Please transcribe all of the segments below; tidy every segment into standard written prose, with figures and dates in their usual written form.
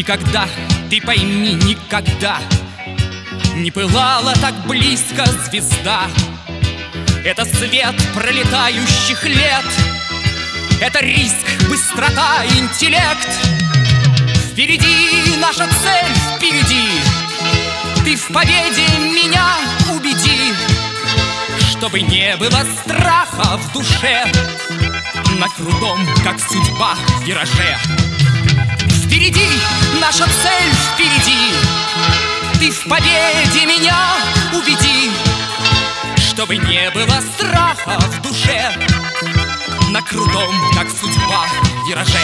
Никогда, ты пойми, никогда не пылала так близко звезда. Это свет пролетающих лет, это риск, быстрота, интеллект. Впереди наша цель, впереди. Ты в победе меня убеди, чтобы не было страха в душе на крутом, как судьба, вираже. Впереди наша цель, впереди. Ты в победе меня убеди, чтобы не было страха в душе на крутом, как судьба, вираже.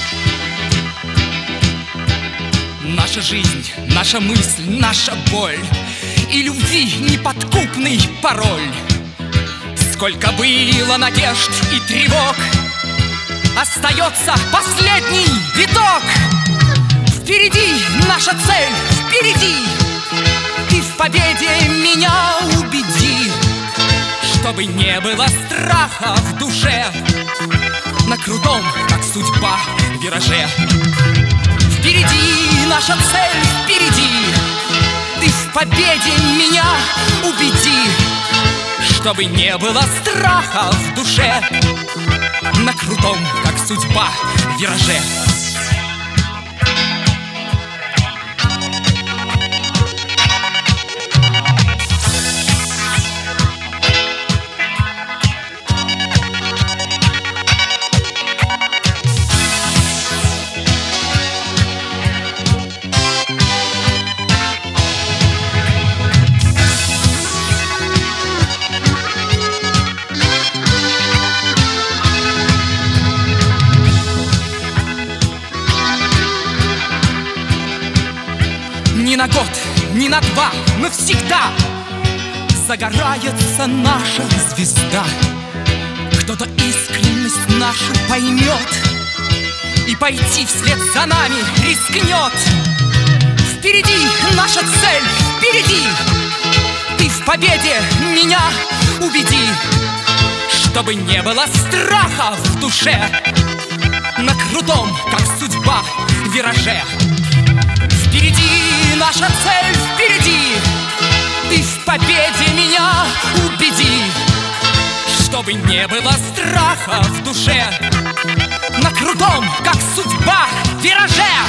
Наша жизнь, наша мысль, наша боль и любви неподкупный пароль. Сколько было надежд и тревог, остается последний виток. Впереди наша цель, впереди. Ты в победе меня убеди, чтобы не было страха в душе на крутом, как судьба, вираже. Впереди наша цель, впереди. Ты в победе меня убеди, чтобы не было страха в душе на крутом, как судьба, вираже. Ни на год, ни на два, навсегда загорается наша звезда. Кто-то искренность нашу поймет и пойти вслед за нами рискнет. Впереди наша цель, впереди. Ты в победе меня убеди, чтобы не было страха в душе на крутом, как судьба, вираже. Впереди наша цель, впереди. Ты в победе меня убеди, чтобы не было страха в душе на крутом, как судьба, вираже.